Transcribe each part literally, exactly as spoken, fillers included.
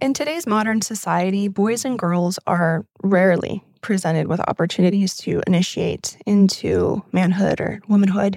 In today's modern society, boys and girls are rarely presented with opportunities to initiate into manhood or womanhood.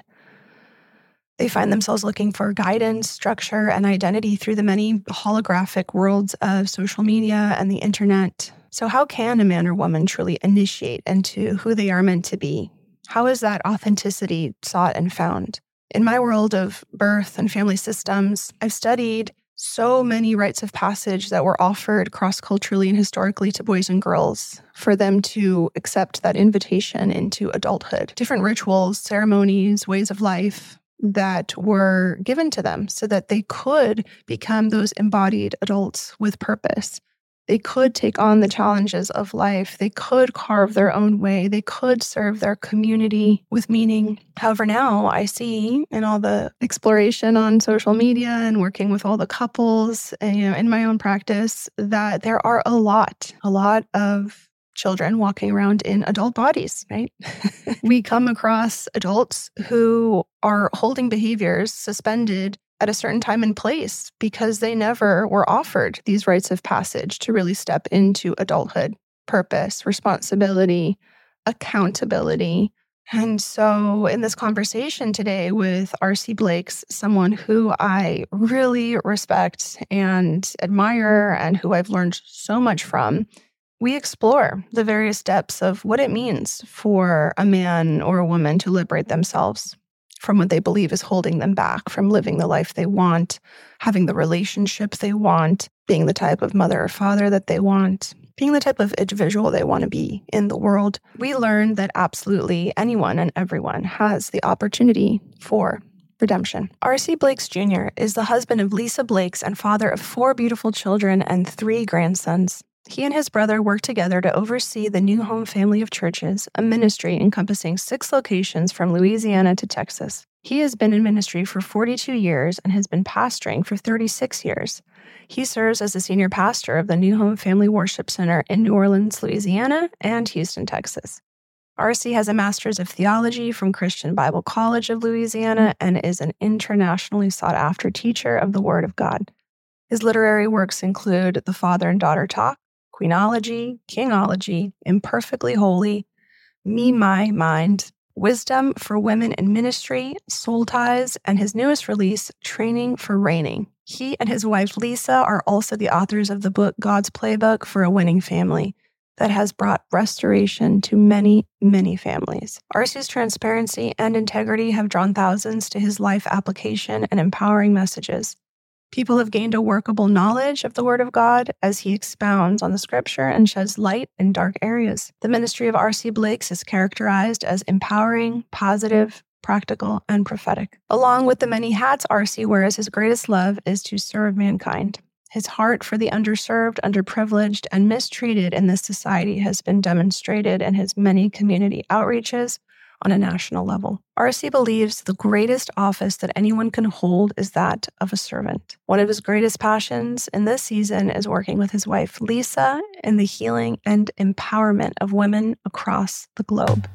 They find themselves looking for guidance, structure, and identity through the many holographic worlds of social media and the internet. So how can a man or woman truly initiate into who they are meant to be? How is that authenticity sought and found? In my world of birth and family systems, I've studied so many rites of passage that were offered cross-culturally and historically to boys and girls for them to accept that invitation into adulthood. Different rituals, ceremonies, ways of life that were given to them so that they could become those embodied adults with purpose. They could take on the challenges of life. They could carve their own way. They could serve their community with meaning. However, now I see in all the exploration on social media and working with all the couples and, you know, in my own practice that there are a lot, a lot of children walking around in adult bodies, right? We come across adults who are holding behaviors suspended at a certain time and place because they never were offered these rites of passage to really step into adulthood, purpose, responsibility, accountability. And so in this conversation today with R C Blakes, someone who I really respect and admire and who I've learned so much from, we explore the various depths of what it means for a man or a woman to liberate themselves from what they believe is holding them back from living the life they want, having the relationship they want, being the type of mother or father that they want, being the type of individual they want to be in the world. We learn that absolutely anyone and everyone has the opportunity for redemption. R C Blakes Junior is the husband of Lisa Blakes and father of four beautiful children and three grandsons. He and his brother work together to oversee the New Home Family of Churches, a ministry encompassing six locations from Louisiana to Texas. He has been in ministry for forty-two years and has been pastoring for thirty-six years. He serves as the senior pastor of the New Home Family Worship Center in New Orleans, Louisiana, and Houston, Texas. R C has a master's of theology from Christian Bible College of Louisiana and is an internationally sought-after teacher of the Word of God. His literary works include The Father and Daughter Talk, Queenology, Kingology, Imperfectly Holy, Me, My, Mind, Wisdom for Women in Ministry, Soul Ties, and his newest release, Training for Reigning. He and his wife, Lisa, are also the authors of the book God's Playbook for a Winning Family that has brought restoration to many, many families. R C's transparency and integrity have drawn thousands to his life application and empowering messages. People have gained a workable knowledge of the Word of God as he expounds on the Scripture and sheds light in dark areas. The ministry of R C Blakes is characterized as empowering, positive, practical, and prophetic. Along with the many hats R C wears, his greatest love is to serve mankind. His heart for the underserved, underprivileged, and mistreated in this society has been demonstrated in his many community outreaches on a national level. R C believes the greatest office that anyone can hold is that of a servant. One of his greatest passions in this season is working with his wife, Lisa, in the healing and empowerment of women across the globe.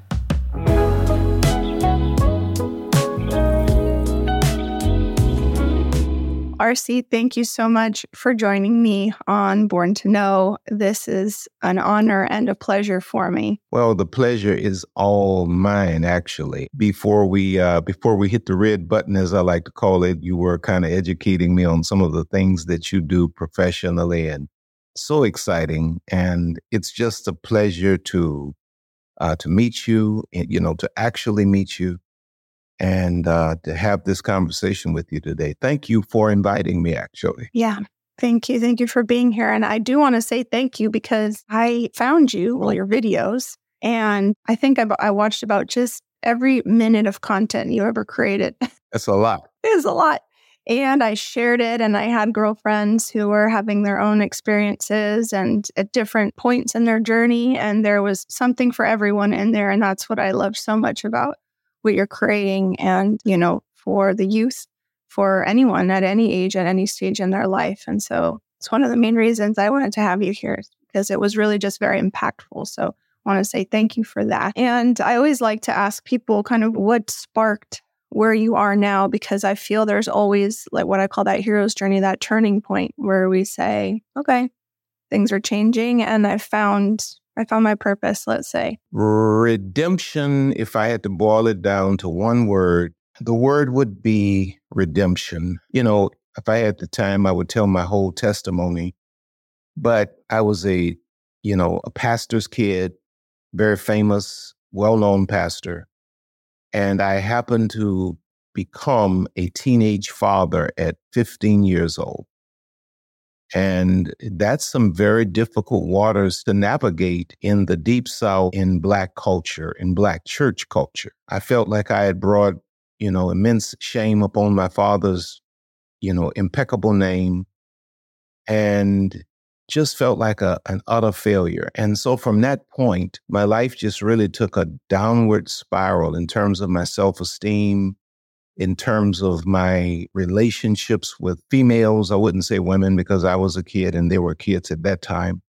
R C, thank you so much for joining me on Born to Know. This is an honor and a pleasure for me. Well, the pleasure is all mine, actually. Before we uh, before we hit the red button, as I like to call it, you were kind of educating me on some of the things that you do professionally, and so exciting. And it's just a pleasure to uh, to meet you, you know, to actually meet you. And uh, to have this conversation with you today. Thank you for inviting me, actually. Yeah, thank you. Thank you for being here. And I do want to say thank you because I found you, well, your videos, and I think I, I watched about just every minute of content you ever created. That's a lot. It is a lot. And I shared it, and I had girlfriends who were having their own experiences and at different points in their journey. And there was something for everyone in there. And that's what I love so much about what you're creating, and, you know, for the youth, for anyone at any age, at any stage in their life. And so it's one of the main reasons I wanted to have you here, because it was really just very impactful. So I want to say thank you for that. And I always like to ask people kind of what sparked where you are now, because I feel there's always like what I call that hero's journey, that turning point where we say, okay, things are changing and I found I found my purpose, let's say. Redemption, if I had to boil it down to one word, the word would be redemption. You know, if I had the time, I would tell my whole testimony. But I was a, you know, a pastor's kid, very famous, well-known pastor. And I happened to become a teenage father at fifteen years old. And that's some very difficult waters to navigate in the Deep South, in Black culture, in Black church culture. I felt like I had brought, you know, immense shame upon my father's, you know, impeccable name, and just felt like a, an utter failure. And so from that point, my life just really took a downward spiral in terms of my self-esteem, in terms of my relationships with females. I wouldn't say women because I was a kid and they were kids at that time.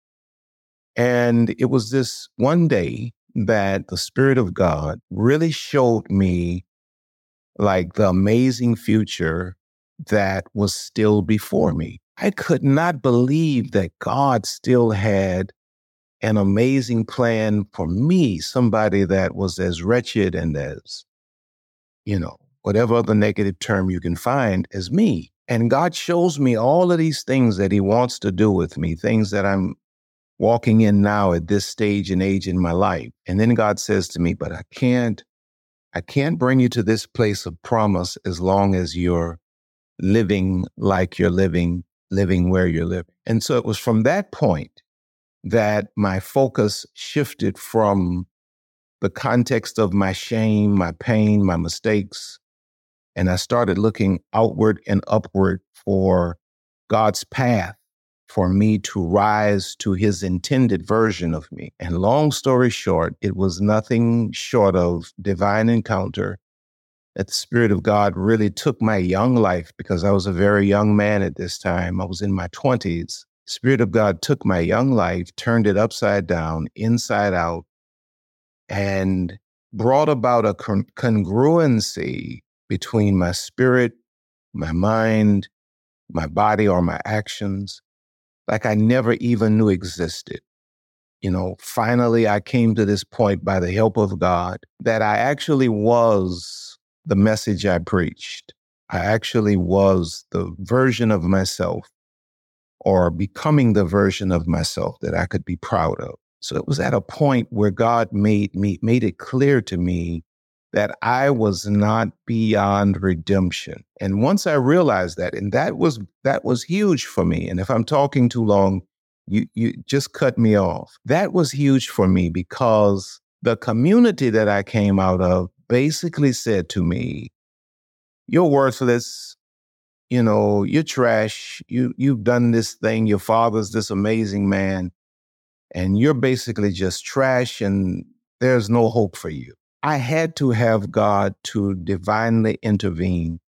And it was this one day that the Spirit of God really showed me like the amazing future that was still before me. I could not believe that God still had an amazing plan for me, somebody that was as wretched and as, you know, whatever other negative term you can find, as me. And God shows me all of these things that he wants to do with me, things that I'm walking in now at this stage and age in my life. And then God says to me, but I can't, I can't bring you to this place of promise as long as you're living like you're living, living where you're living. And so it was from that point that my focus shifted from the context of my shame, my pain, my mistakes, and I started looking outward and upward for God's path for me to rise to his intended version of me. And long story short, it was nothing short of divine encounter that the Spirit of God really took my young life, because I was a very young man at this time. I was in my twenties. Spirit of God took my young life, turned it upside down, inside out, and brought about a con- congruency between my spirit, my mind, my body, or my actions, like I never even knew existed. You know, finally, I came to this point by the help of God that I actually was the message I preached. I actually was the version of myself, or becoming the version of myself that I could be proud of. So it was at a point where God made me, made it clear to me that I was not beyond redemption. And once I realized that, and that was that was huge for me. And if I'm talking too long, you you just cut me off. That was huge for me because the community that I came out of basically said to me, "You're worthless. You know, you're trash. You you've done this thing. Your father's this amazing man, and you're basically just trash, and there's no hope for you." I had to have God to divinely intervene.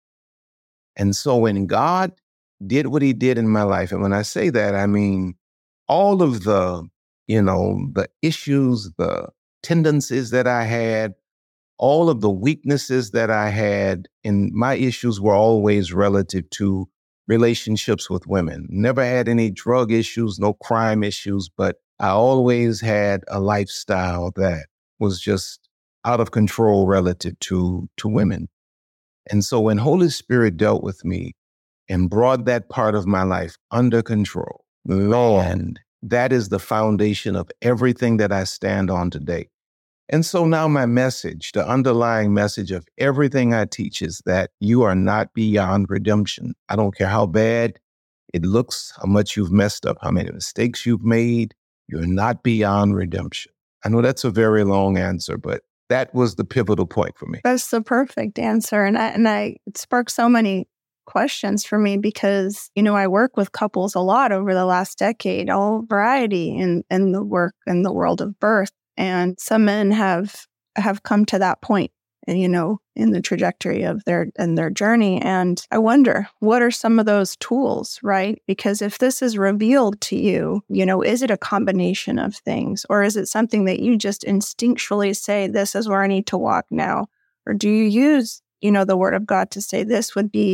And so when God did what he did in my life, and when I say that, I mean all of the, you know, the issues, the tendencies that I had, all of the weaknesses that I had, and my issues were always relative to relationships with women. Never had any drug issues, no crime issues, but I always had a lifestyle that was just out of control relative to, to women. And so when Holy Spirit dealt with me and brought that part of my life under control, Lord, that is the foundation of everything that I stand on today. And so now my message, the underlying message of everything I teach, is that you are not beyond redemption. I don't care how bad it looks, how much you've messed up, how many mistakes you've made, you're not beyond redemption. I know that's a very long answer, but that was the pivotal point for me. That's the perfect answer. And I, and I, it sparked so many questions for me because, you know, I work with couples a lot over the last decade, all variety in, in the work in the world of birth. And some men have have come to that point, you know, in the trajectory of their and their journey. And I wonder, what are some of those tools, right? Because if this is revealed to you, you know, is it a combination of things, or is it something that you just instinctually say, this is where I need to walk now? Or do you use, you know, the word of God to say this would be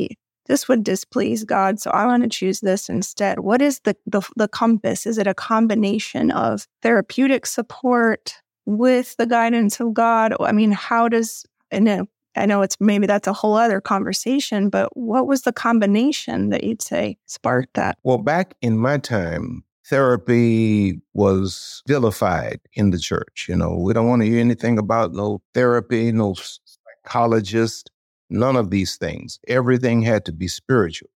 this would displease God, so I want to choose this instead. What is the, the the compass? Is it a combination of therapeutic support with the guidance of God? I mean, how does, I know, I know it's maybe that's a whole other conversation, but what was the combination that you'd say sparked that? Well, back in my time, therapy was vilified in the church. You know, we don't want to hear anything about no therapy, no psychologist, none of these things. Everything had to be spiritual.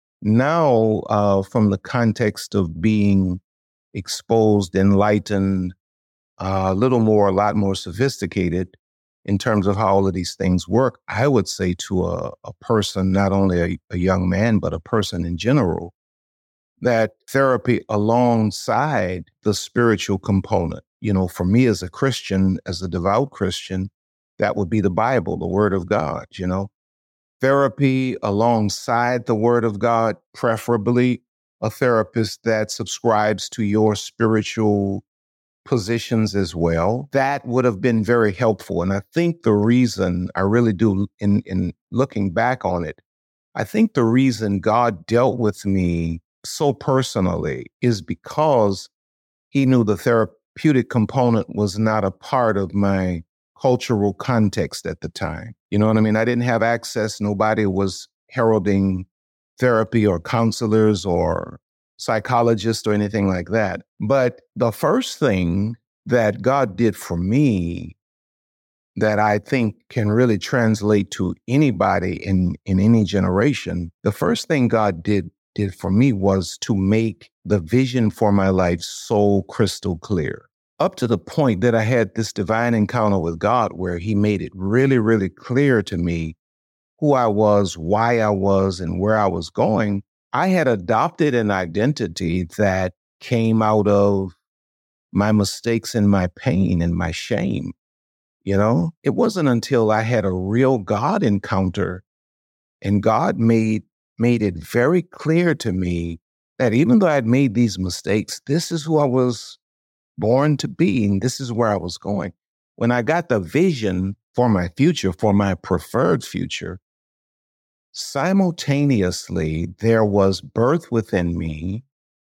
Now, uh, from the context of being exposed, enlightened, uh, a little more, a lot more sophisticated in terms of how all of these things work, I would say to a, a person, not only a, a young man, but a person in general, that therapy alongside the spiritual component, you know, for me as a Christian, as a devout Christian, that would be the Bible, the Word of God, you know. Therapy alongside the Word of God, preferably a therapist that subscribes to your spiritual positions as well. That would have been very helpful. And I think the reason, I really do, in, in looking back on it, I think the reason God dealt with me so personally is because he knew the therapeutic component was not a part of my cultural context at the time. You know what I mean? I didn't have access. Nobody was heralding therapy or counselors or psychologists or anything like that. But the first thing that God did for me that I think can really translate to anybody in, in any generation, the first thing God did did for me was to make the vision for my life so crystal clear. Up to the point that I had this divine encounter with God where he made it really, really clear to me who I was, why I was, and where I was going. I had adopted an identity that came out of my mistakes and my pain and my shame. You know, it wasn't until I had a real God encounter and God made made it very clear to me that even though I'd made these mistakes, this is who I was born to be, and this is where I was going. When I got the vision for my future, for my preferred future, simultaneously, there was birth within me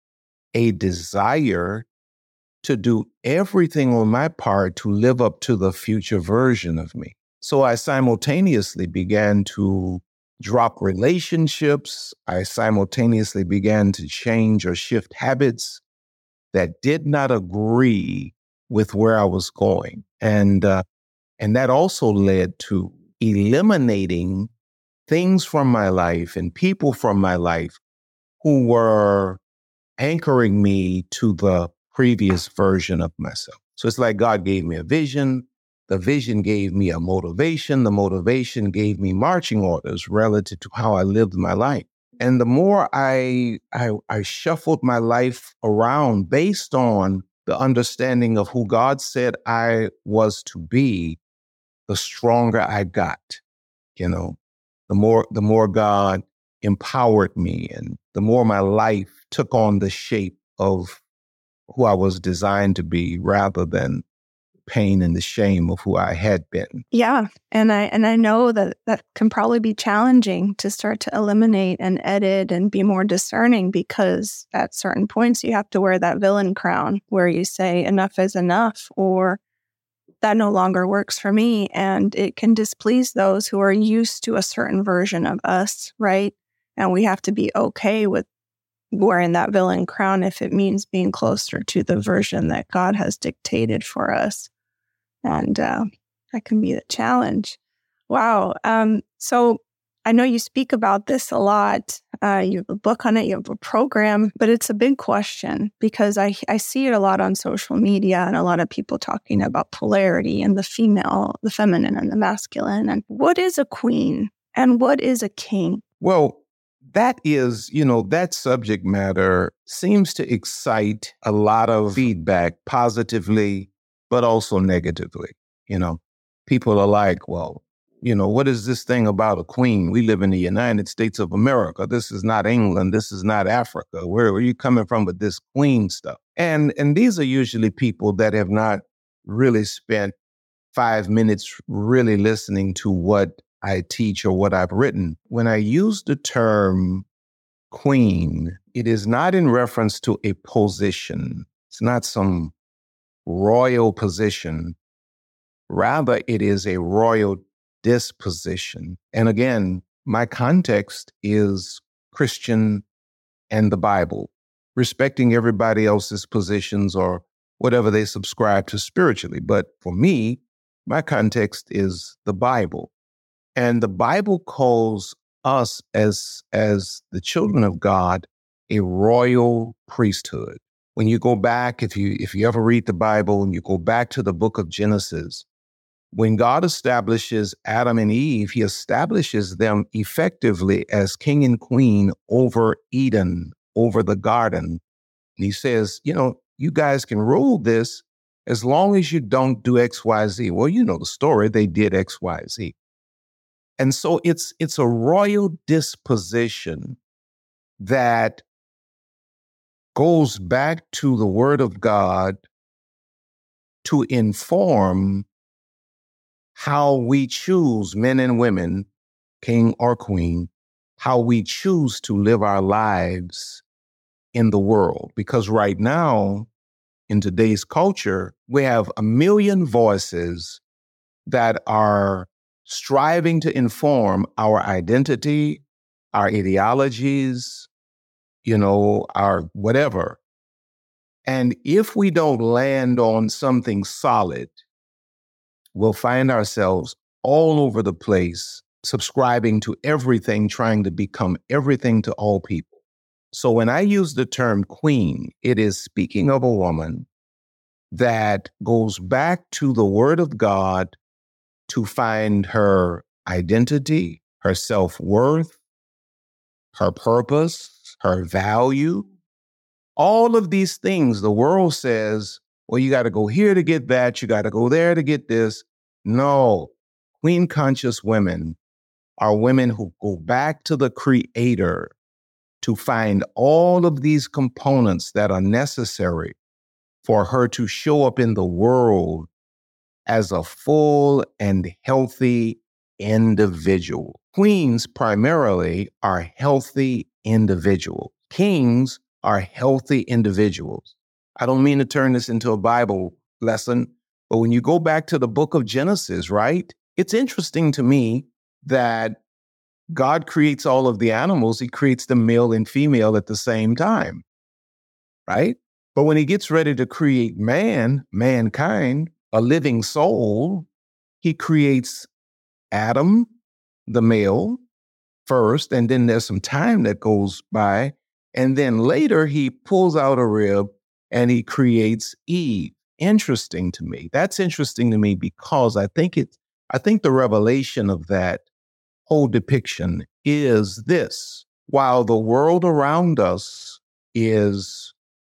a desire to do everything on my part to live up to the future version of me. So I simultaneously began to drop relationships. I simultaneously began to change or shift habits that did not agree with where I was going. And, uh, and that also led to eliminating things from my life and people from my life who were anchoring me to the previous version of myself. So it's like God gave me a vision. The vision gave me a motivation. The motivation gave me marching orders relative to how I lived my life. And the more I, I, I shuffled my life around based on the understanding of who God said I was to be, the stronger I got. You know, the more the more God empowered me, and the more my life took on the shape of who I was designed to be, rather than pain and the shame of who I had been. Yeah. And I and I know that that can probably be challenging to start to eliminate and edit and be more discerning, because at certain points you have to wear that villain crown where you say enough is enough, or that no longer works for me. And it can displease those who are used to a certain version of us, right? And we have to be okay with wearing that villain crown if it means being closer to the version that God has dictated for us. And uh, that can be the challenge. Wow. Um, so I know you speak about this a lot. Uh, you have a book on it, you have a program, but it's a big question because I, I see it a lot on social media and a lot of people talking about polarity and the female, the feminine and the masculine. And what is a queen and what is a king? Well, that is, you know, that subject matter seems to excite a lot of feedback positively, but also negatively. You know, people are like, well, you know, what is this thing about a queen? We live in the United States of America. This is not England. This is not Africa. Where are you coming from with this queen stuff? And and these are usually people that have not really spent five minutes really listening to what I teach or what I've written. When I use the term queen, it is not in reference to a position. It's not some royal position. Rather, it is a royal disposition. And again, my context is Christian and the Bible, respecting everybody else's positions or whatever they subscribe to spiritually. But for me, my context is the Bible. And the Bible calls us as, as the children of God a royal priesthood. When you go back, if you if you ever read the Bible and you go back to the book of Genesis, when God establishes Adam and Eve, he establishes them effectively as king and queen over Eden, over the garden. And he says, you know, you guys can rule this as long as you don't do X, Y, Z. Well, you know the story. They did X, Y, Z. And so it's it's a royal disposition that goes back to the Word of God to inform how we choose, men and women, king or queen, how we choose to live our lives in the world. Because right now, in today's culture, we have a million voices that are striving to inform our identity, our ideologies, you know, our whatever. And if we don't land on something solid, we'll find ourselves all over the place, subscribing to everything, trying to become everything to all people. So when I use the term queen, it is speaking of a woman that goes back to the Word of God to find her identity, her self-worth, her purpose, her value. All of these things, the world says, well, you got to go here to get that. You got to go there to get this. No, queen conscious women are women who go back to the Creator to find all of these components that are necessary for her to show up in the world as a full and healthy individual. Queens primarily are healthy individuals. Kings are healthy individuals. I don't mean to turn this into a Bible lesson, but when you go back to the book of Genesis, right? It's interesting to me that God creates all of the animals. He creates the male and female at the same time, right? But when he gets ready to create man, mankind, a living soul, he creates Adam, the male, first, and then there's some time that goes by. And then later he pulls out a rib and he creates Eve. Interesting to me. That's interesting to me because I think it, I think the revelation of that whole depiction is this. While the world around us is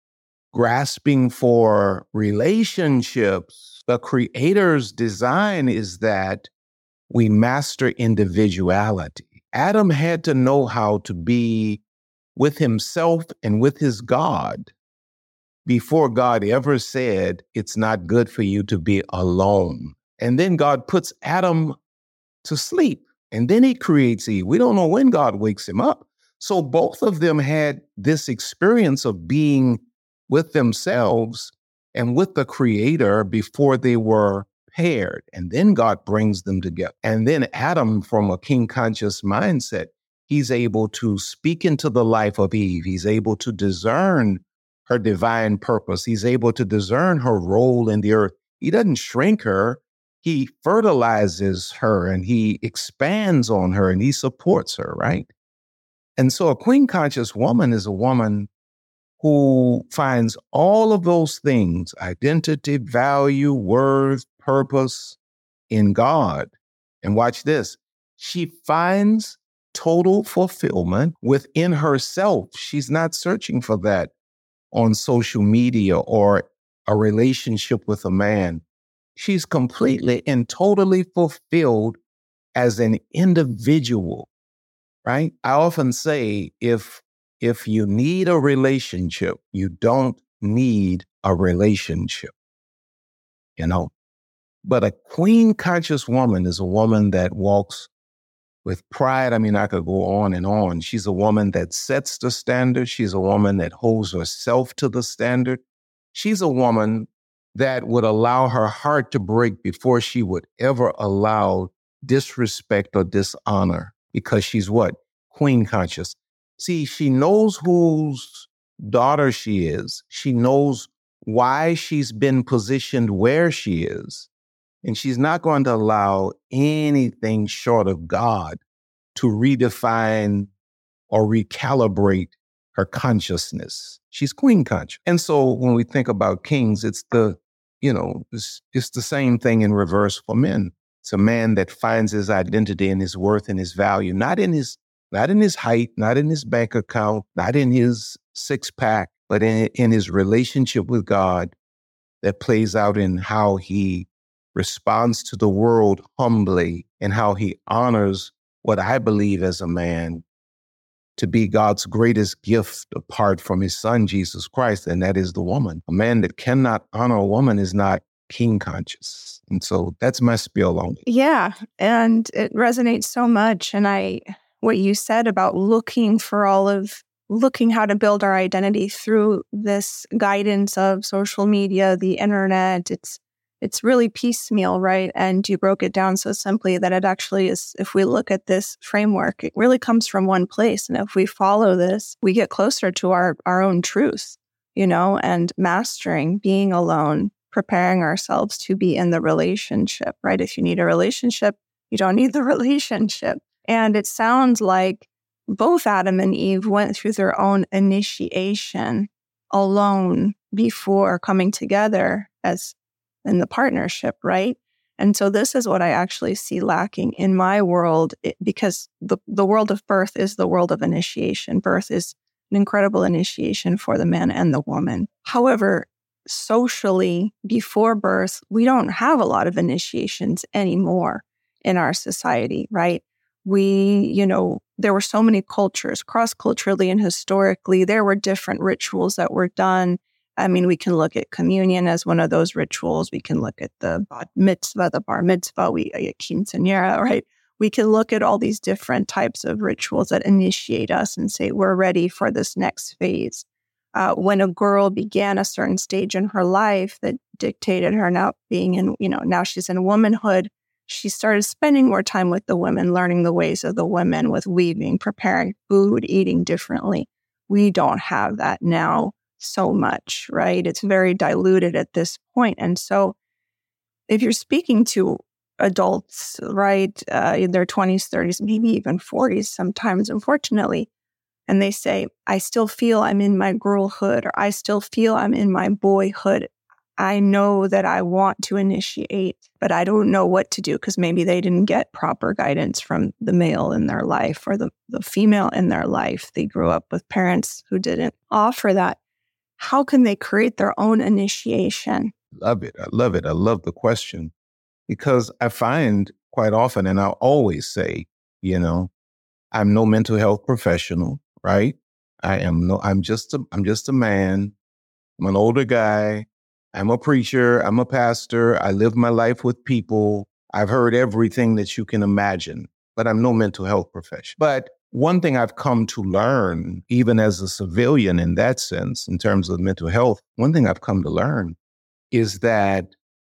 grasping for relationships, the Creator's design is that we master individuality. Adam had to know how to be with himself and with his God before God ever said, it's not good for you to be alone. And then God puts Adam to sleep, and then he creates Eve. We don't know when God wakes him up. So both of them had this experience of being with themselves and with the Creator before they were paired. And then God brings them together. And then Adam, from a king conscious mindset, he's able to speak into the life of Eve. He's able to discern her divine purpose. He's able to discern her role in the earth. He doesn't shrink her. He fertilizes her and he expands on her and he supports her, right? And so a queen conscious woman is a woman who finds all of those things, identity, value, worth, purpose, in God. And watch this. She finds total fulfillment within herself. She's not searching for that on social media or a relationship with a man. She's completely and totally fulfilled as an individual, right? I often say, if If you need a relationship, you don't need a relationship, you know. But a queen conscious woman is a woman that walks with pride. I mean, I could go on and on. She's a woman that sets the standard. She's a woman that holds herself to the standard. She's a woman that would allow her heart to break before she would ever allow disrespect or dishonor, because she's what? Queen conscious. See, she knows whose daughter she is. She knows why she's been positioned where she is. And she's not going to allow anything short of God to redefine or recalibrate her consciousness. She's queen conscious. And so when we think about kings, it's the, you know, it's, it's the same thing in reverse for men. It's a man that finds his identity and his worth and his value, not in his, not in his height, not in his bank account, not in his six pack, but in, in his relationship with God that plays out in how he responds to the world humbly and how he honors what I believe as a man to be God's greatest gift apart from his son, Jesus Christ, and that is the woman. A man that cannot honor a woman is not king conscious. And so that's my spiel on it. Yeah, and it resonates so much. And I, what you said about looking for all of, looking how to build our identity through this guidance of social media, the internet, it's It's really piecemeal, right? And you broke it down so simply that it actually is, if we look at this framework, it really comes from one place. And if we follow this, we get closer to our, our own truth, you know, and mastering being alone, preparing ourselves to be in the relationship, right? If you need a relationship, you don't need the relationship. And it sounds like both Adam and Eve went through their own initiation alone before coming together as in the partnership, right? And so this is what I actually see lacking in my world, it, because the, the world of birth is the world of initiation. Birth is an incredible initiation for the man and the woman. However, socially, before birth, we don't have a lot of initiations anymore in our society, right? We, you know, there were so many cultures, cross-culturally and historically, there were different rituals that were done. I mean, we can look at communion as one of those rituals. We can look at the bat mitzvah, the bar mitzvah, we a quinceañera, right? We can look at all these different types of rituals that initiate us and say, we're ready for this next phase. Uh, when a girl began a certain stage in her life that dictated her now being in, you know, now she's in womanhood, she started spending more time with the women, learning the ways of the women with weaving, preparing food, eating differently. We don't have that now so much, right? It's very diluted at this point. And so if you're speaking to adults, right, uh, in their twenties, thirties, maybe even forties sometimes, unfortunately, and they say, I still feel I'm in my girlhood, or I still feel I'm in my boyhood. I know that I want to initiate, but I don't know what to do because maybe they didn't get proper guidance from the male in their life or the, the female in their life. They grew up with parents who didn't offer that. How can they create their own initiation? Love it. I love it. I love the question because I find quite often, and I always say, you know, I'm no mental health professional, right? I am no, I'm just a, I'm just a man. I'm an older guy. I'm a preacher. I'm a pastor. I live my life with people. I've heard everything that you can imagine, but I'm no mental health professional. But one thing I've come to learn, even as a civilian in that sense, in terms of mental health, one thing I've come to learn is that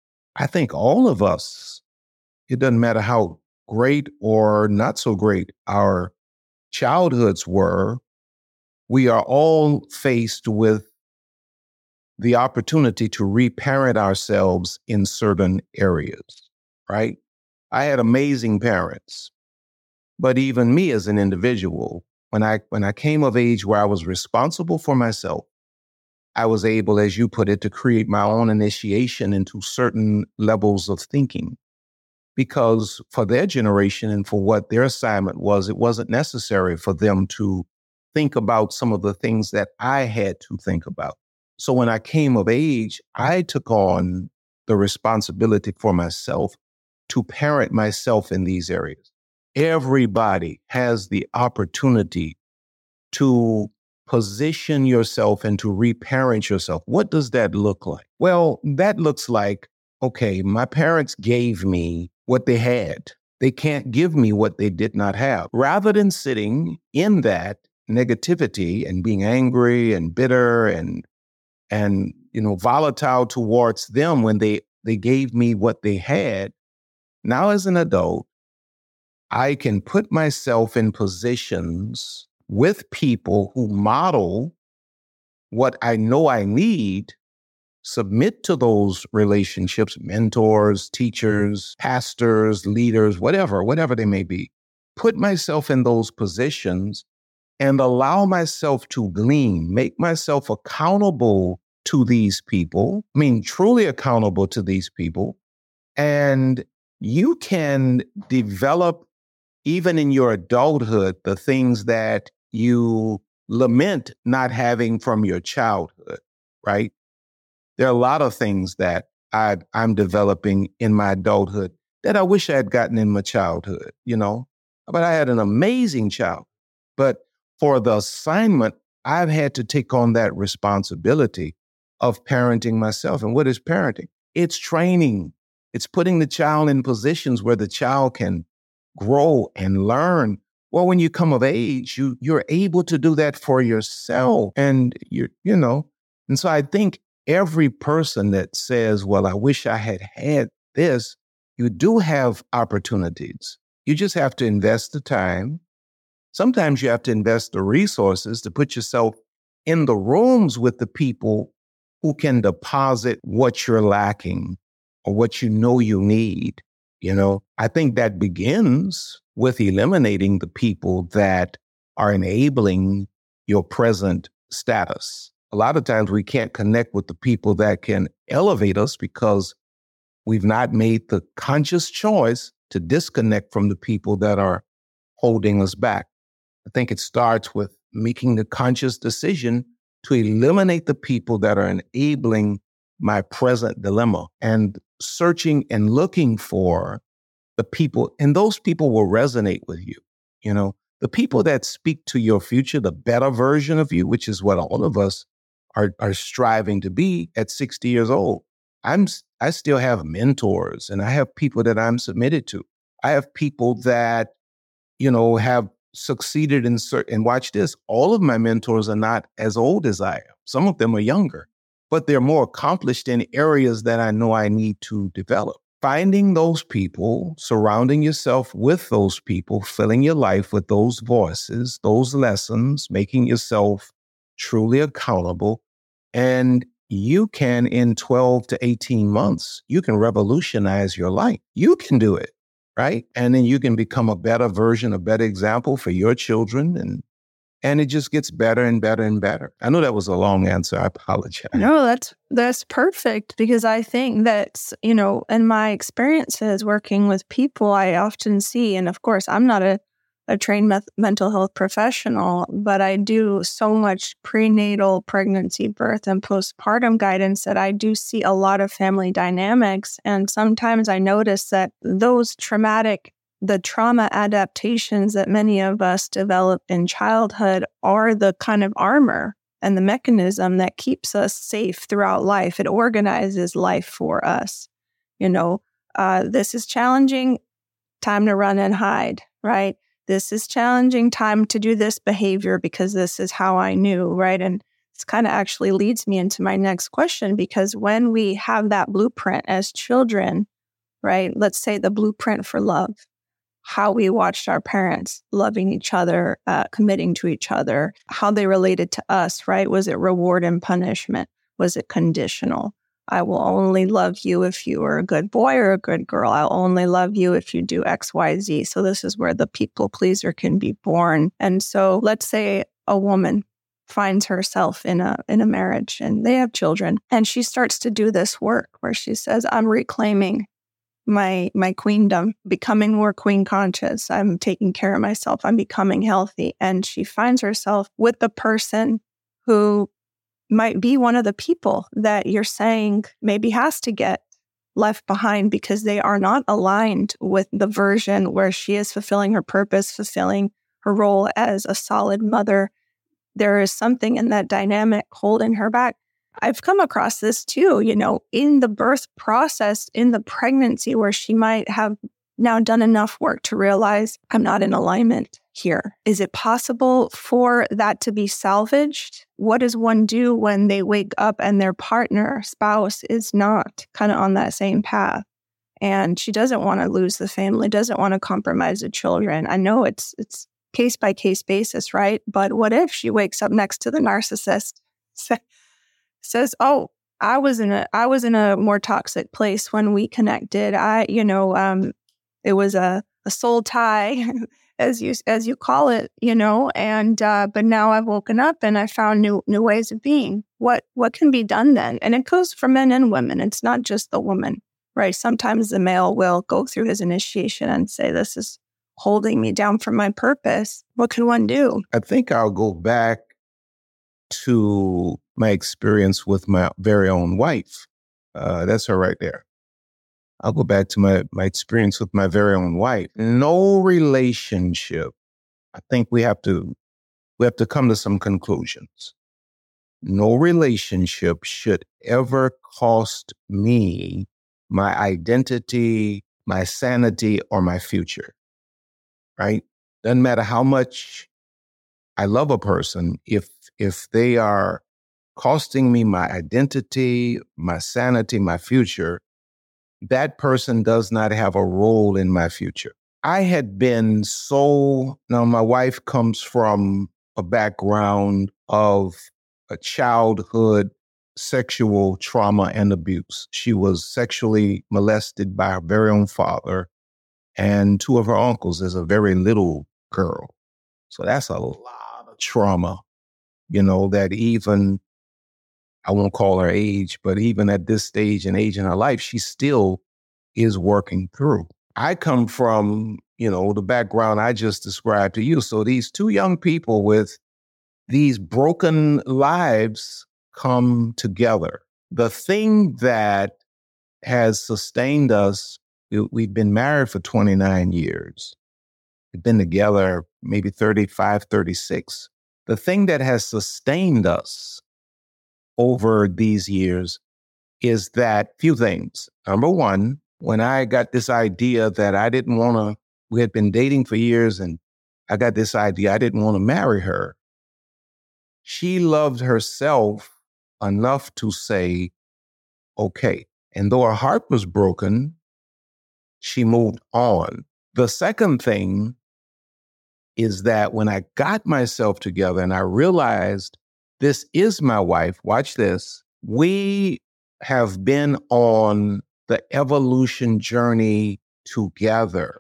I think all of us, it doesn't matter how great or not so great our childhoods were, we are all faced with the opportunity to reparent ourselves in certain areas, right? I had amazing parents. But even me as an individual, when I when I came of age where I was responsible for myself, I was able, as you put it, to create my own initiation into certain levels of thinking. Because for their generation and for what their assignment was, it wasn't necessary for them to think about some of the things that I had to think about. So when I came of age, I took on the responsibility for myself to parent myself in these areas. Everybody has the opportunity to position yourself and to reparent yourself. What does that look like? Well, that looks like, okay, my parents gave me what they had. They can't give me what they did not have. Rather than sitting in that negativity and being angry and bitter and and you know volatile towards them when they they gave me what they had, now as an adult, I can put myself in positions with people who model what I know I need, submit to those relationships, mentors, teachers, pastors, leaders, whatever, whatever they may be. Put myself in those positions and allow myself to glean, make myself accountable to these people. I mean, truly accountable to these people. And you can develop, even in your adulthood, the things that you lament not having from your childhood, right? There are a lot of things that I, I'm developing in my adulthood that I wish I had gotten in my childhood, you know? But I had an amazing child. But for the assignment, I've had to take on that responsibility of parenting myself. And what is parenting? It's training. It's putting the child in positions where the child can grow and learn. Well, when you come of age, you, you're able to do that for yourself. And you you know, and so I think every person that says, well, I wish I had had this, you do have opportunities. You just have to invest the time. Sometimes you have to invest the resources to put yourself in the rooms with the people who can deposit what you're lacking or what you know you need. You know, I think that begins with eliminating the people that are enabling your present status. A lot of times we can't connect with the people that can elevate us because we've not made the conscious choice to disconnect from the people that are holding us back. I think it starts with making the conscious decision to eliminate the people that are enabling my present dilemma and searching and looking for the people, and those people will resonate with you. You know, the people that speak to your future, the better version of you, which is what all of us are, are striving to be at sixty years old. I'm, I still have mentors and I have people that I'm submitted to. I have people that, you know, have succeeded in certain, and watch this, all of my mentors are not as old as I am. Some of them are younger, but they're more accomplished in areas that I know I need to develop. Finding those people, surrounding yourself with those people, filling your life with those voices, those lessons, making yourself truly accountable. And you can, in twelve to eighteen months, you can revolutionize your life. You can do it, right? And then you can become a better version, a better example for your children. And And it just gets better and better and better. I know that was a long answer. I apologize. No, that's that's perfect, because I think that, you know, in my experiences working with people, I often see, and of course, I'm not a, a trained meth- mental health professional, but I do so much prenatal, pregnancy, birth, and postpartum guidance that I do see a lot of family dynamics. And sometimes I notice that those traumatic the trauma adaptations that many of us develop in childhood are the kind of armor and the mechanism that keeps us safe throughout life. It organizes life for us. You know, uh, this is challenging, time to run and hide, right? This is challenging, time to do this behavior because this is how I knew, right? And this kind of actually leads me into my next question, because when we have that blueprint as children, right? Let's say the blueprint for love, how we watched our parents loving each other, uh, committing to each other, how they related to us, right? Was it reward and punishment? Was it conditional? I will only love you if you are a good boy or a good girl. I'll only love you if you do X, Y, Z. So this is where the people pleaser can be born. And so let's say a woman finds herself in a in a marriage and they have children, and she starts to do this work where she says, I'm reclaiming my my queendom, becoming more queen conscious. I'm taking care of myself. I'm becoming healthy. And she finds herself with the person who might be one of the people that you're saying maybe has to get left behind because they are not aligned with the version where she is fulfilling her purpose, fulfilling her role as a solid mother. There is something in that dynamic holding her back. I've come across this too, you know, in the birth process, in the pregnancy, where she might have now done enough work to realize I'm not in alignment here? Is it possible for that to be salvaged? What does one do when they wake up and their partner, spouse, is not kind of on that same path? And she doesn't want to lose the family, doesn't want to compromise the children. I know it's it's case by case basis, right? But what if she wakes up next to the narcissist, say, says, "Oh, I was in a I was in a more toxic place when we connected. I, you know, um, it was a, a soul tie, as you as you call it, you know. And uh, but now I've woken up and I found new new ways of being. What what can be done then? And it goes for men and women. It's not just the woman, right? Sometimes the male will go through his initiation and say, "This is holding me down from my purpose." What can one do? I think I'll go back to my experience with my very own wife. Uh, that's her right there. I'll go back to my, my experience with my very own wife. No relationship. I think we have to we have to come to some conclusions. No relationship should ever cost me my identity, my sanity, or my future. Right? Doesn't matter how much I love a person, if if they are costing me my identity, my sanity, my future, that person does not have a role in my future. I had been so, now my wife comes from a background of a childhood sexual trauma and abuse. She was sexually molested by her very own father and two of her uncles as a very little girl. So that's a lot of trauma, you know, that even, I won't call her age, but even at this stage and age in her life, she still is working through. I come from, you know, the background I just described to you. So these two young people with these broken lives come together. The thing that has sustained us, we've been married for twenty-nine years. We've been together maybe thirty-five, thirty-six. The thing that has sustained us over these years is that few things. Number one, when I got this idea that I didn't want to, we had been dating for years and I got this idea I didn't want to marry her. She loved herself enough to say, okay. And though her heart was broken, she moved on. The second thing is that when I got myself together and I realized this is my wife, watch this, we have been on the evolution journey together.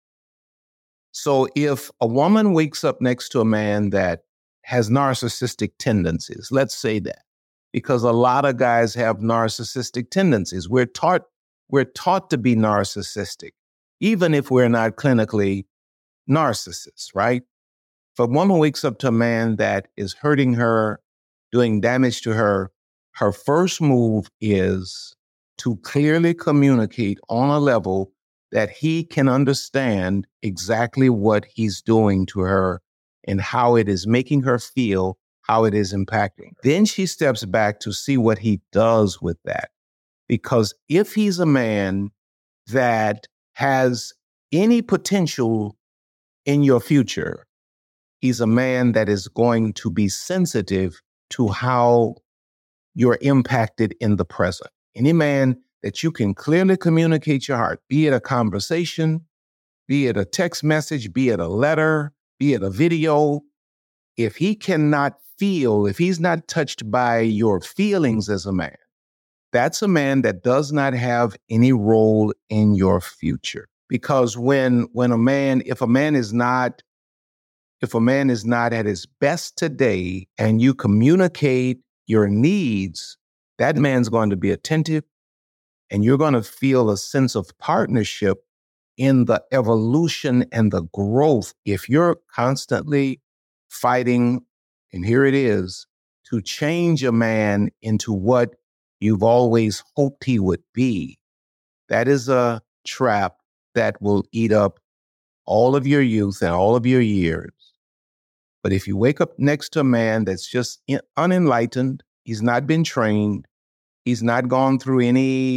So if a woman wakes up next to a man that has narcissistic tendencies, let's say that, because a lot of guys have narcissistic tendencies. We're taught, we're taught to be narcissistic, even if we're not clinically narcissists, right? If a woman wakes up to a man that is hurting her, doing damage to her, her first move is to clearly communicate on a level that he can understand exactly what he's doing to her and how it is making her feel, how it is impacting. Then she steps back to see what he does with that. Because if he's a man that has any potential in your future, he's a man that is going to be sensitive to how you're impacted in the present. Any man that you can clearly communicate your heart, be it a conversation, be it a text message, be it a letter, be it a video, if he cannot feel, if he's not touched by your feelings as a man, that's a man that does not have any role in your future. Because when when a man, if a man is not, if a man is not at his best today and you communicate your needs, that man's going to be attentive and you're going to feel a sense of partnership in the evolution and the growth. If you're constantly fighting, and here it is, to change a man into what you've always hoped he would be, that is a trap that will eat up all of your youth and all of your years. But if you wake up next to a man that's just unenlightened, he's not been trained, he's not gone through any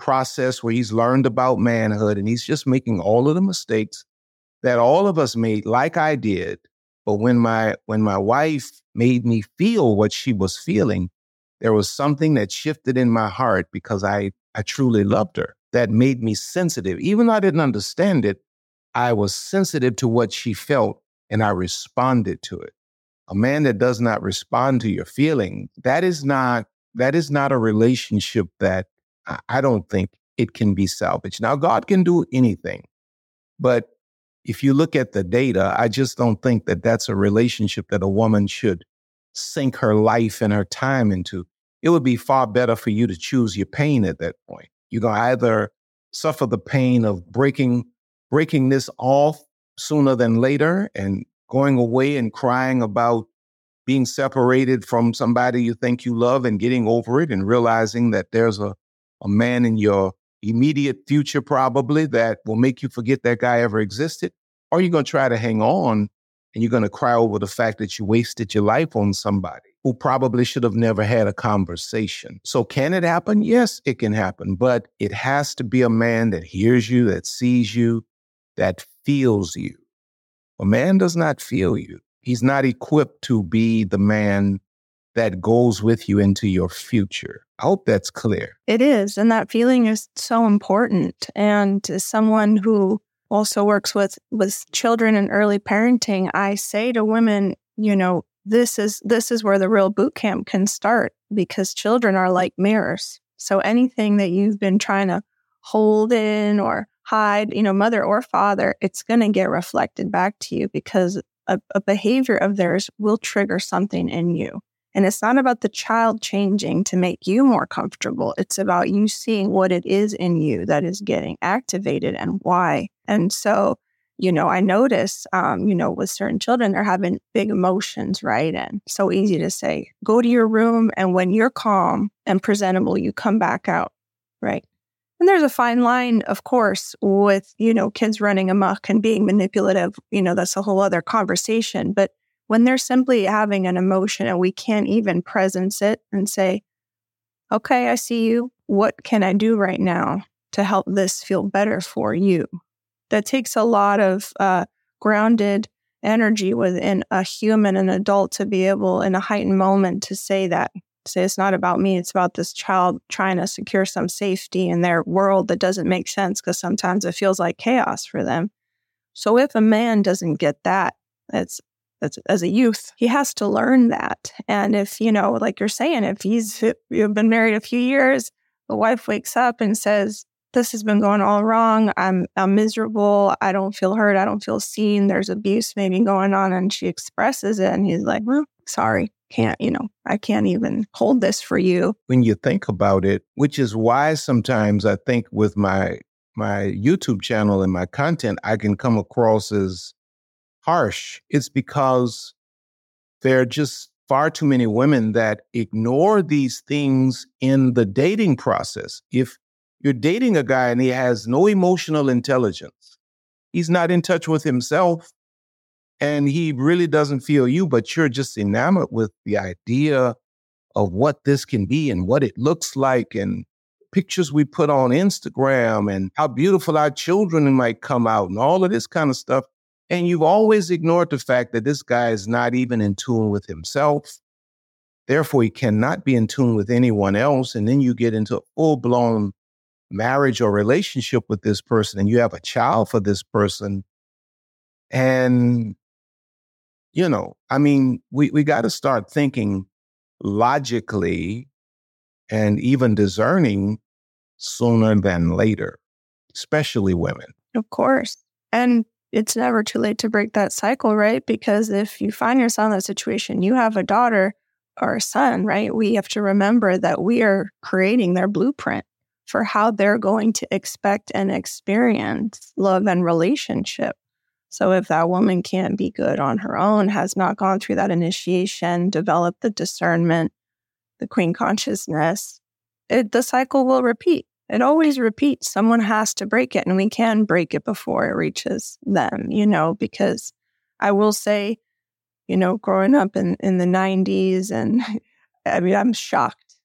process where he's learned about manhood and he's just making all of the mistakes that all of us made, like I did. But when my when my wife made me feel what she was feeling, there was something that shifted in my heart because I, I truly loved her. That made me sensitive. Even though I didn't understand it, I was sensitive to what she felt and I responded to it. A man that does not respond to your feeling, that is not that is not a relationship that I, I don't think it can be salvaged. Now, God can do anything, but if you look at the data, I just don't think that that's a relationship that a woman should sink her life and her time into. It would be far better for you to choose your pain at that point. You're going to either suffer the pain of breaking, breaking this off sooner than later and going away and crying about being separated from somebody you think you love and getting over it and realizing that there's a, a man in your immediate future probably that will make you forget that guy ever existed, or you're going to try to hang on and you're going to cry over the fact that you wasted your life on somebody who probably should have never had a conversation. So can it happen? Yes, it can happen, but it has to be a man that hears you, that sees you, that feels you. A man does not feel you. He's not equipped to be the man that goes with you into your future. I hope that's clear. It is. And that feeling is so important. And as someone who also works with, with children and early parenting, I say to women, you know, this is this is where the real boot camp can start because children are like mirrors. So anything that you've been trying to hold in or hide, you know, mother or father, it's going to get reflected back to you because a, a behavior of theirs will trigger something in you. And it's not about the child changing to make you more comfortable. It's about you seeing what it is in you that is getting activated and why. And so, you know, I notice, um, you know, with certain children, they're having big emotions, right? And so easy to say, go to your room. And when you're calm and presentable, you come back out, right? And there's a fine line, of course, with, you know, kids running amok and being manipulative. You know, that's a whole other conversation. But when they're simply having an emotion and we can't even presence it and say, okay, I see you. What can I do right now to help this feel better for you? That takes a lot of uh, grounded energy within a human, an adult, to be able in a heightened moment to say that. Say it's not about me, it's about this child trying to secure some safety in their world that doesn't make sense because sometimes it feels like chaos for them. So if a man doesn't get that, it's That's, as a youth, he has to learn that. And if, you know, like you're saying, if he's you've been married a few years, the wife wakes up and says, this has been going all wrong. I'm I'm miserable. I don't feel heard. I don't feel seen. There's abuse maybe going on. And she expresses it. And he's like, well, sorry, can't, you know, I can't even hold this for you. When you think about it, which is why sometimes I think with my my YouTube channel and my content, I can come across as harsh. It's because there are just far too many women that ignore these things in the dating process. If you're dating a guy and he has no emotional intelligence, he's not in touch with himself, and he really doesn't feel you, but you're just enamored with the idea of what this can be and what it looks like and pictures we put on Instagram and how beautiful our children might come out and all of this kind of stuff. And you've always ignored the fact that this guy is not even in tune with himself. Therefore, he cannot be in tune with anyone else. And then you get into a full-blown marriage or relationship with this person and you have a child for this person. And, you know, I mean, we, we got to start thinking logically and even discerning sooner than later, especially women. Of course. And it's never too late to break that cycle, right? Because if you find yourself in that situation, you have a daughter or a son, right? We have to remember that we are creating their blueprint for how they're going to expect and experience love and relationship. So if that woman can't be good on her own, has not gone through that initiation, developed the discernment, the queen consciousness, it, the cycle will repeat. It always repeats. Someone has to break it, and we can break it before it reaches them, you know, because I will say, you know, growing up in, in the nineties, and I mean, I'm shocked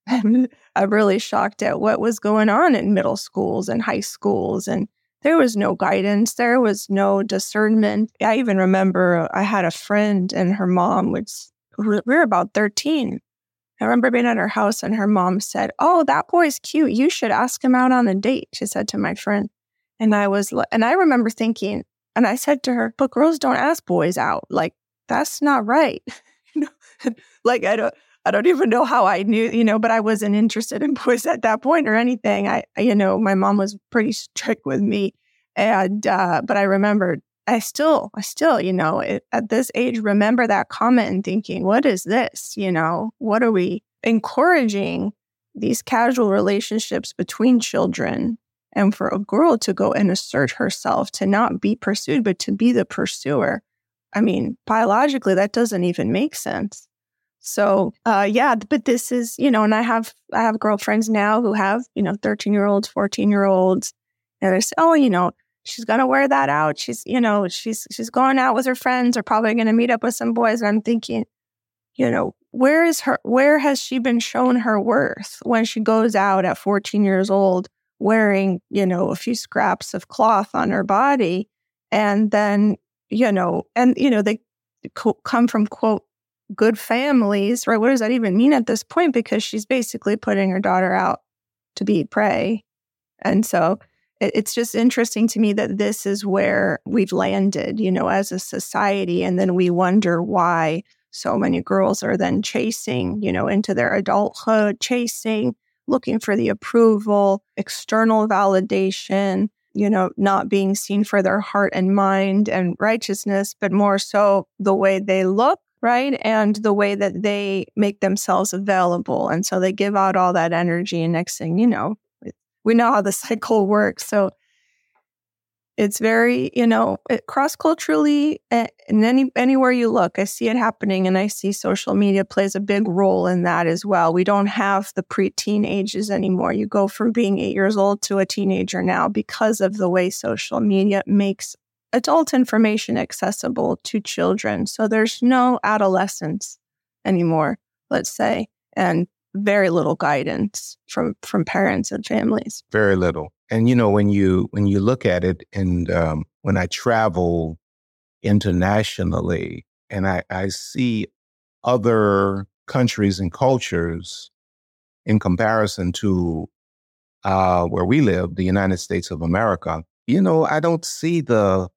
I'm, I'm really shocked at what was going on in middle schools and high schools. And there was no guidance. There was no discernment. I even remember I had a friend and her mom was, we were about thirteen. I remember being at her house and her mom said, "Oh, that boy's cute. You should ask him out on a date," she said to my friend. And I was, and I remember thinking, and I said to her, "But girls don't ask boys out. Like, that's not right." You know, like I don't, I don't even know how I knew, you know, but I wasn't interested in boys at that point or anything. I, you know, my mom was pretty strict with me, and uh, but I remember, I still, I still, you know, it, at this age, remember that comment and thinking, "What is this? You know, what are we encouraging these casual relationships between children?" And for a girl to go and assert herself, to not be pursued, but to be the pursuer. I mean, biologically, that doesn't even make sense. So, uh, yeah, but this is, you know, and I have, I have girlfriends now who have, you know, thirteen year olds, fourteen year olds. And they say, "Oh, you know, she's going to wear that out. She's, you know, she's, she's going out with her friends or probably going to meet up with some boys." And I'm thinking, you know, where is her, where has she been shown her worth when she goes out at fourteen years old? Wearing, you know, a few scraps of cloth on her body. And then, you know, and, you know, they co- come from, quote, good families, right? What does that even mean at this point? Because she's basically putting her daughter out to be prey. And so it, it's just interesting to me that this is where we've landed, you know, as a society. And then we wonder why so many girls are then chasing, you know, into their adulthood, chasing, looking for the approval, external validation, you know, not being seen for their heart and mind and righteousness, but more so the way they look, right? And the way that they make themselves available. And so they give out all that energy. And next thing you know, we know how the cycle works. So it's very, you know, it, cross-culturally, and any anywhere you look, I see it happening, and I see social media plays a big role in that as well. We don't have the preteen ages anymore. You go from being eight years old to a teenager now because of the way social media makes adult information accessible to children. So there's no adolescence anymore, let's say, and very little guidance from from parents and families. Very little. And, you know, when you when you look at it, and um, when I travel internationally and I, I see other countries and cultures in comparison to uh, where we live, the United States of America, you know, I don't see the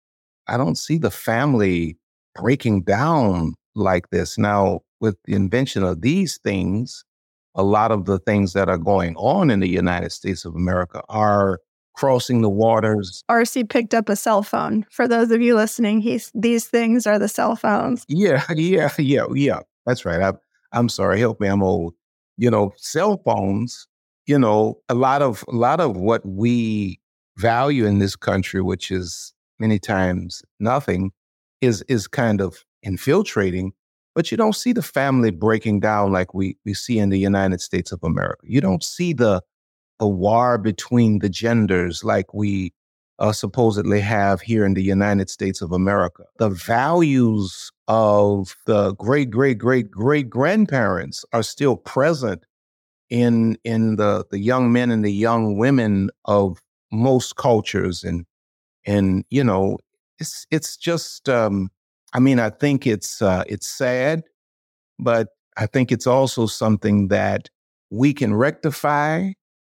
I don't see the family breaking down like this. Now, with the invention of these things, a lot of the things that are going on in the United States of America are crossing the waters. R C picked up a cell phone. For those of you listening, he's, these things are the cell phones. Yeah, yeah, yeah, yeah. That's right. I, I'm sorry. Help me. I'm old. You know, cell phones, you know, a lot of, a lot of what we value in this country, which is many times nothing, is, is kind of infiltrating. But you don't see the family breaking down like we, we see in the United States of America. You don't see the the war between the genders like we uh, supposedly have here in the United States of America. The values of the great, great, great, great grandparents are still present in in the the young men and the young women of most cultures, and and you know, it's it's just. Um, I mean, I think it's uh, it's sad, but I think it's also something that we can rectify,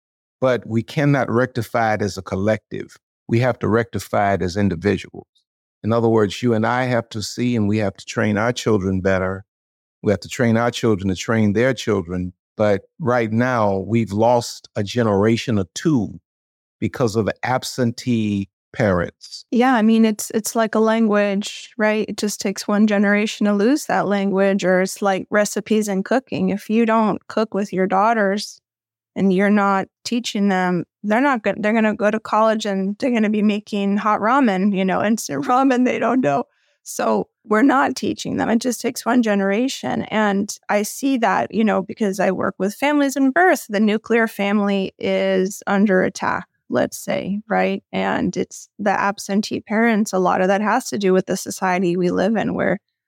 but we cannot rectify it as a collective. We have to rectify it as individuals. In other words, you and I have to see, and we have to train our children better. We have to train our children to train their children. But right now, we've lost a generation or two because of absentee parents. Yeah, I mean, it's it's like a language, right? It just takes one generation to lose that language, or it's like recipes and cooking. If you don't cook with your daughters and you're not teaching them, they're not good. They're going to go to college and they're going to be making hot ramen, you know, instant ramen. They don't know. So we're not teaching them. It just takes one generation. And I see that, you know, because I work with families in birth, the nuclear family is under attack, let's say, right? And it's the absentee parents. A lot of that has to do with the society we live in, where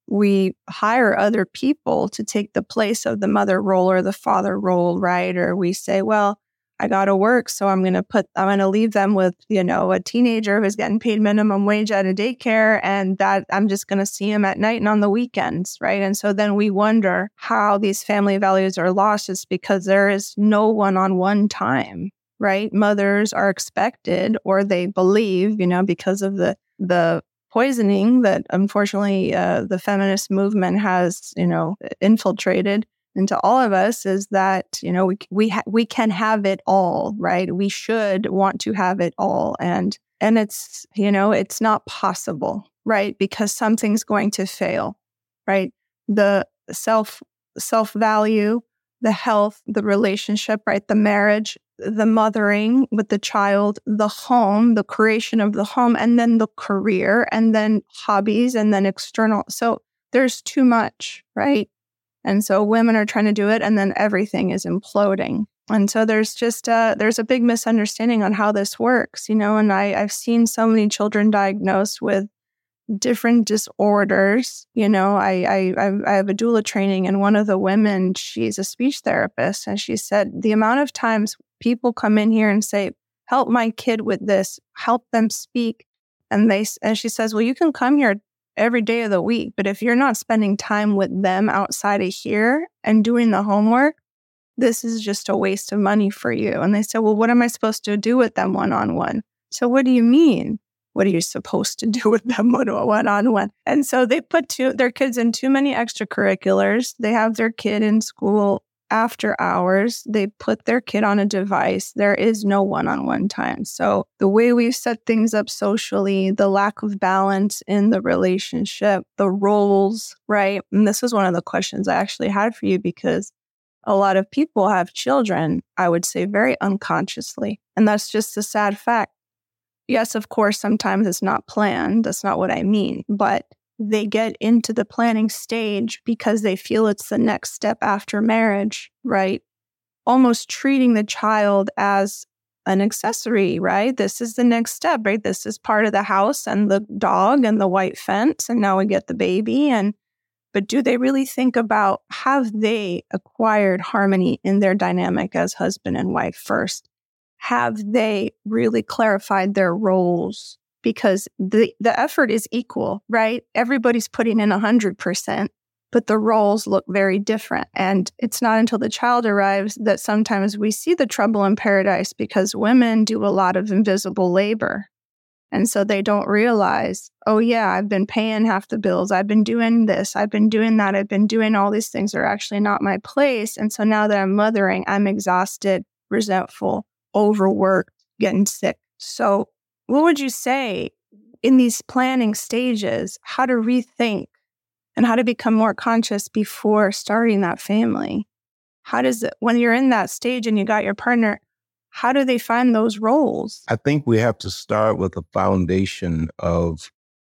we hire other people to take the place of the mother role or the father role, right? Or we say, well, I got to work, so I'm going to put, I'm going to leave them with, you know, a teenager who's getting paid minimum wage at a daycare, and that I'm just going to see him at night and on the weekends, right? And so then we wonder how these family values are lost. It's because there is no one-on-one time, right? Mothers are expected, or they believe, you know, because of the the poisoning that unfortunately uh, the feminist movement has, you know, infiltrated into all of us, is that, you know, we we ha- we can have it all, right? We should want to have it all, and and it's, you know, it's not possible, right? Because something's going to fail, right? The self self value, the health, the relationship, right? The marriage, the mothering with the child, the home, the creation of the home, and then the career, and then hobbies, and then external. So there's too much, right? And so women are trying to do it, and then everything is imploding. And so there's just a, there's a big misunderstanding on how this works, you know, and I, I've seen so many children diagnosed with different disorders. You know, I, I, I have a doula training, and one of the women, she's a speech therapist, and she said the amount of times people come in here and say, help my kid with this, help them speak. And they, and she says, well, you can come here every day of the week, but if you're not spending time with them outside of here and doing the homework, this is just a waste of money for you. And they said, well, what am I supposed to do with them one-on-one? So what do you mean? What are you supposed to do with them one-on-one? And so they put two, their kids in too many extracurriculars. They have their kid in school after hours. They put their kid on a device. There is no one-on-one time. So the way we've set things up socially, the lack of balance in the relationship, the roles, right? And this is one of the questions I actually had for you, because a lot of people have children, I would say, very unconsciously. And that's just a sad fact. Yes, of course, sometimes it's not planned. That's not what I mean. But they get into the planning stage because they feel it's the next step after marriage, right? Almost treating the child as an accessory, right? This is the next step, right? This is part of the house and the dog and the white fence, and now we get the baby. And but do they really think about, have they acquired harmony in their dynamic as husband and wife first? Have they really clarified their roles? Because the, the effort is equal, right? Everybody's putting in one hundred percent, but the roles look very different. And it's not until the child arrives that sometimes we see the trouble in paradise, because women do a lot of invisible labor. And so they don't realize, oh yeah, I've been paying half the bills. I've been doing this. I've been doing that. I've been doing all these things that are actually not my place. And so now that I'm mothering, I'm exhausted, resentful, overworked, getting sick. So what would you say in these planning stages, how to rethink and how to become more conscious before starting that family? How does it, when you're in that stage and you got your partner, how do they find those roles? I think we have to start with a foundation of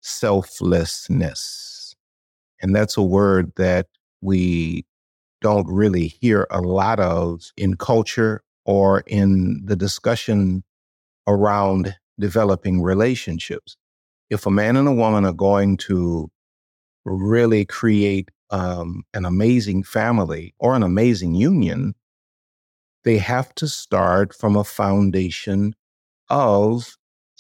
selflessness. And that's a word that we don't really hear a lot of in culture or in the discussion around developing relationships. If a man and a woman are going to really create um, an amazing family or an amazing union, they have to start from a foundation of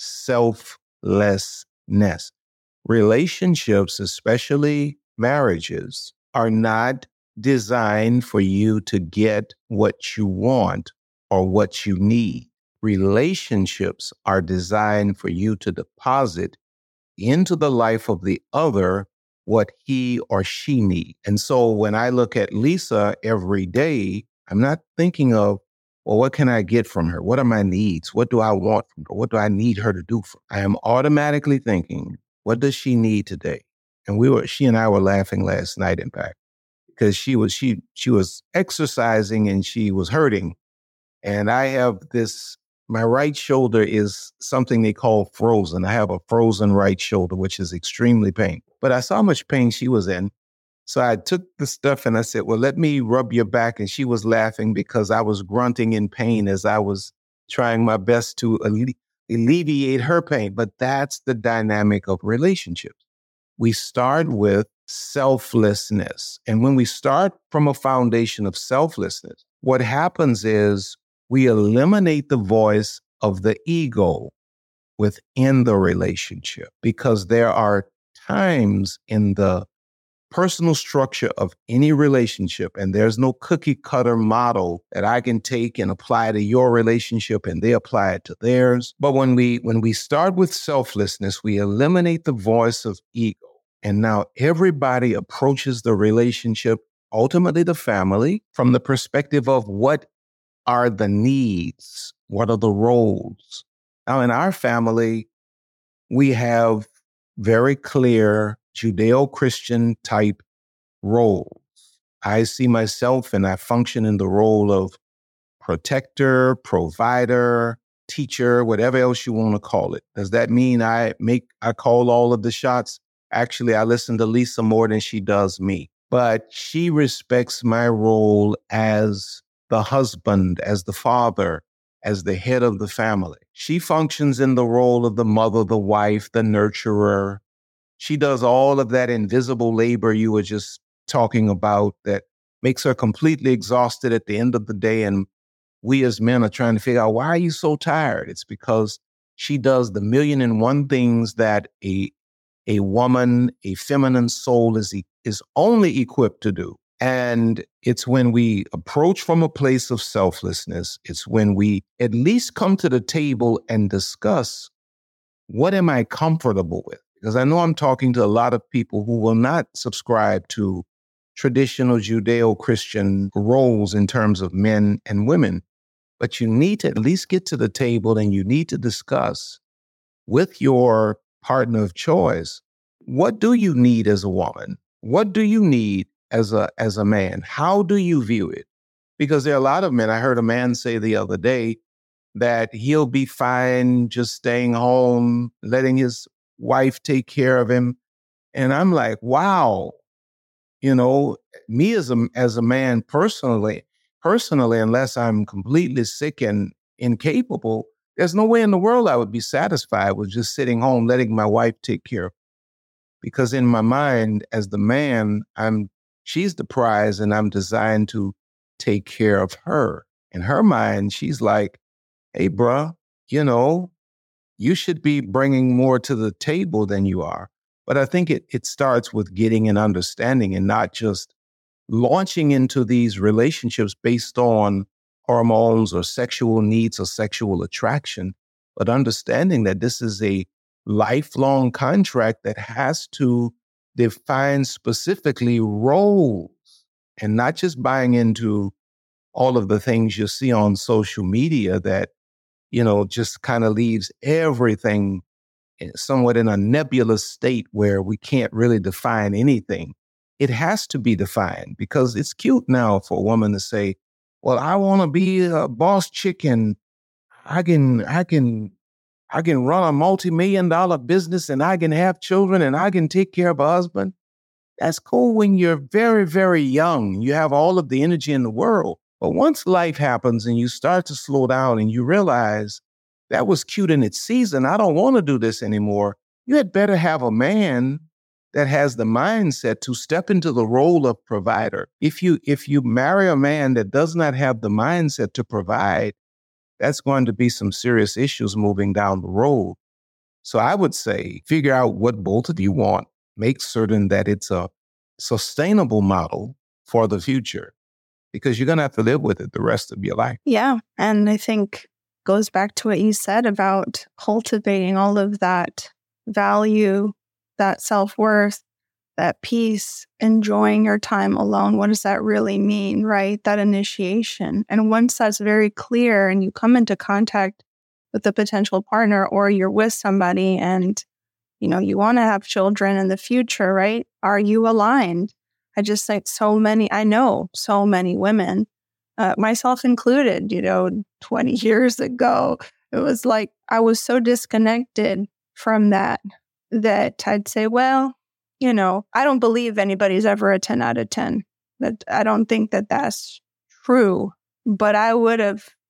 selflessness. Relationships, especially marriages, are not designed for you to get what you want or what you need. Relationships are designed for you to deposit into the life of the other what he or she needs. And so when I look at Lisa every day, I'm not thinking of, well, what can I get from her? What are my needs? What do I want from her? What do I need her to do for me? I am automatically thinking, what does she need today? And we were, she and I were laughing last night, in fact, because she was, she, she was exercising and she was hurting. And I have this, my right shoulder is something they call frozen. I have a frozen right shoulder, which is extremely painful. But I saw how much pain she was in. So I took the stuff and I said, well, let me rub your back. And she was laughing because I was grunting in pain as I was trying my best to alle- alleviate her pain. But that's the dynamic of relationships. We start with selflessness. And when we start from a foundation of selflessness, what happens is we eliminate the voice of the ego within the relationship, because there are times in the personal structure of any relationship, and there's no cookie cutter model that I can take and apply to your relationship and they apply it to theirs. But when we when we start with selflessness, we eliminate the voice of ego. And now everybody approaches the relationship, ultimately the family, from the perspective of what are the needs? What are the roles? Now, in our family, we have very clear Judeo-Christian type roles. I see myself and I function in the role of protector, provider, teacher, whatever else you want to call it. Does that mean I make, I call all of the shots? Actually, I listen to Lisa more than she does me. But she respects my role as the husband, as the father, as the head of the family. She functions in the role of the mother, the wife, the nurturer. She does all of that invisible labor you were just talking about that makes her completely exhausted at the end of the day. And we as men are trying to figure out, why are you so tired? It's because she does the million and one things that a, a woman, a feminine soul is, is only equipped to do. And it's when we approach from a place of selflessness, it's when we at least come to the table and discuss, what am I comfortable with? Because I know I'm talking to a lot of people who will not subscribe to traditional Judeo-Christian roles in terms of men and women. But you need to at least get to the table and you need to discuss with your partner of choice, what do you need as a woman? What do you need as a as a man? How do you view it? Because there are a lot of men. I heard a man say the other day that he'll be fine just staying home, letting his wife take care of him. And I'm like, wow, you know, me as a, as a man personally, personally, unless I'm completely sick and incapable, there's no way in the world I would be satisfied with just sitting home, letting my wife take care of me. Because in my mind, as the man, I'm, she's the prize and I'm designed to take care of her. In her mind, she's like, hey, bruh, you know, you should be bringing more to the table than you are. But I think it, it starts with getting an understanding and not just launching into these relationships based on hormones or sexual needs or sexual attraction, but understanding that this is a lifelong contract that has to define specifically roles and not just buying into all of the things you see on social media that, you know, just kind of leaves everything somewhat in a nebulous state where we can't really define anything. It has to be defined because it's cute now for a woman to say, well, I want to be a boss chick and I can, I can, I can run a multi-million dollar business and I can have children and I can take care of a husband. That's cool when you're very, very young. You have all of the energy in the world. But once life happens and you start to slow down and you realize that was cute in its season, I don't want to do this anymore, you had better have a man that has the mindset to step into the role of provider. If you if you marry a man that does not have the mindset to provide, that's going to be some serious issues moving down the road. So I would say, figure out what both of you want. Make certain that it's a sustainable model for the future, because you're going to have to live with it the rest of your life. Yeah. And I think goes back to what you said about cultivating all of that value, that self-worth, that peace, enjoying your time alone. What does that really mean, right? That initiation. And once that's very clear and you come into contact with a potential partner or you're with somebody and, you know, you want to have children in the future, right? Are you aligned? I just think so many, I know so many women, uh, myself included, you know, twenty years ago, it was like I was so disconnected from that, that I'd say, well, you know, I don't believe anybody's ever a ten out of ten. That I don't think that that's true. But I would have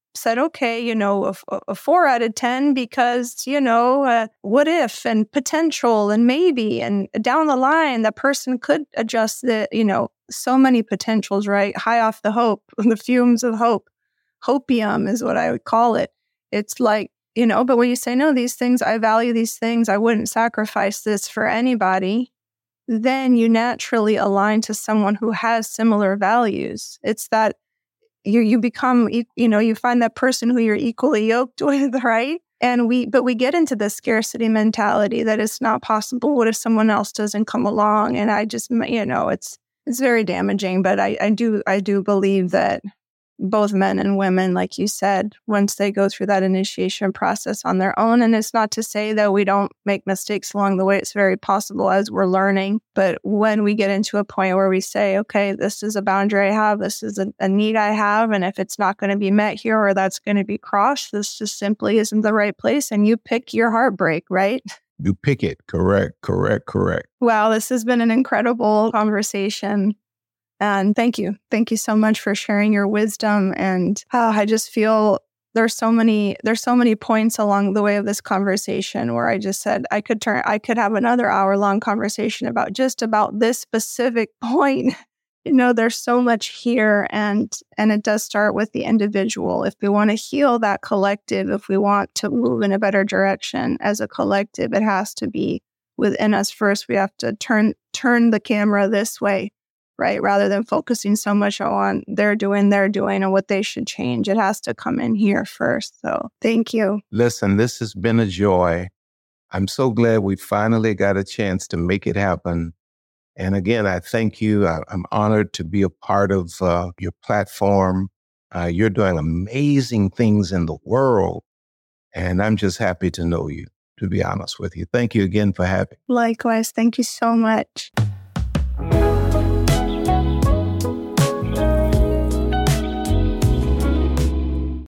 said, okay, you know, a, a four out of ten because, you know, uh, what if and potential and maybe and down the line, the person could adjust the, you know, so many potentials, right? High off the hope, the fumes of hope. Hopium is what I would call it. It's like, you know, but when you say, no, these things, I value these things, I wouldn't sacrifice this for anybody, then you naturally align to someone who has similar values. It's that you you become, you know, you find that person who you're equally yoked with, right? And we, but we get into the scarcity mentality that it's not possible. What if someone else doesn't come along? And I just, you know, it's it's very damaging. But I, I do I do believe that both men and women, like you said, once they go through that initiation process on their own, and it's not to say that we don't make mistakes along the way. It's very possible as we're learning. But when we get into a point where we say, okay, this is a boundary I have, this is a, a need I have, and if it's not going to be met here or that's going to be crossed, this just simply isn't the right place. And you pick your heartbreak, right? You pick it. Correct, correct, correct. Wow, this has been an incredible conversation. And thank you. Thank you so much for sharing your wisdom. And oh, I just feel there's so many, there's so many points along the way of this conversation where I just said I could turn, I could have another hour long conversation about just about this specific point. You know, there's so much here, and, and it does start with the individual. If we want to heal that collective, if we want to move in a better direction as a collective, it has to be within us first. We have to turn, turn the camera this way. Right? Rather than focusing so much on they're doing, they're doing, and what they should change. It has to come in here first. So thank you. Listen, this has been a joy. I'm so glad we finally got a chance to make it happen. And again, I thank you. I, I'm honored to be a part of uh, your platform. Uh, you're doing amazing things in the world. And I'm just happy to know you, to be honest with you. Thank you again for having me. Likewise. Thank you so much.